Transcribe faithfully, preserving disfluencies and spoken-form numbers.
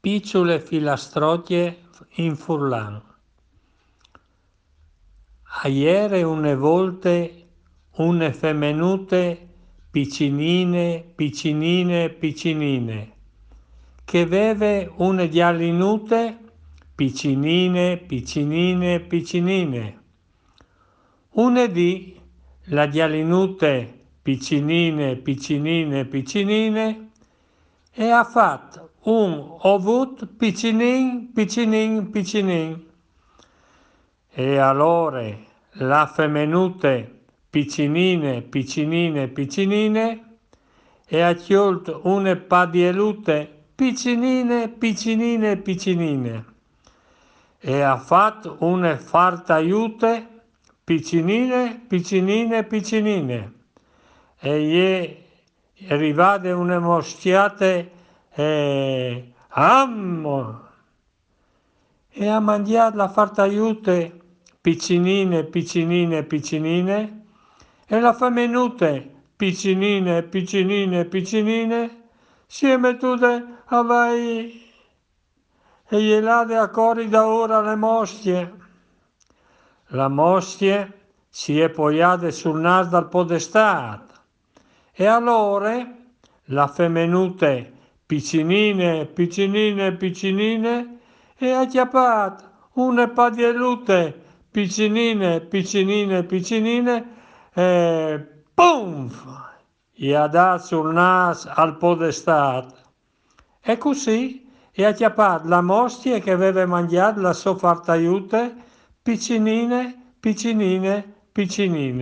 Picciole filastrocche in furlan. Aiere une volte une femmenute piccinine, piccinine, piccinine, che veve une giallinute piccinine, piccinine, piccinine. Une dì la giallinute piccinine, piccinine, piccinine e ha fatto un ovut piccinin, piccinin, piccinin. E allora la femmenute piccinine, piccinine, piccinine e ha chiolto une padielute piccinine, piccinine, piccinine e ha fatto une fartaiute piccinine, piccinine, piccinine e gli è arrivate une moschiate e ammo e ha mangiato la fartaiute piccinine, piccinine, piccinine e la femmenute piccinine, piccinine, piccinine si è mettute a vai e gliel'ha a cori da ora le moschie. La moschie si è poggiata sul naso dal podestato e allora la femmenute piccinine, piccinine, piccinine e ha chiappato une padielute piccinine, piccinine, piccinine e pum! Gli ha dato sul naso al podestato. E così e ha chiappato la mostia che aveva mangiato la sua fartaiute piccinine, piccinine, piccinine.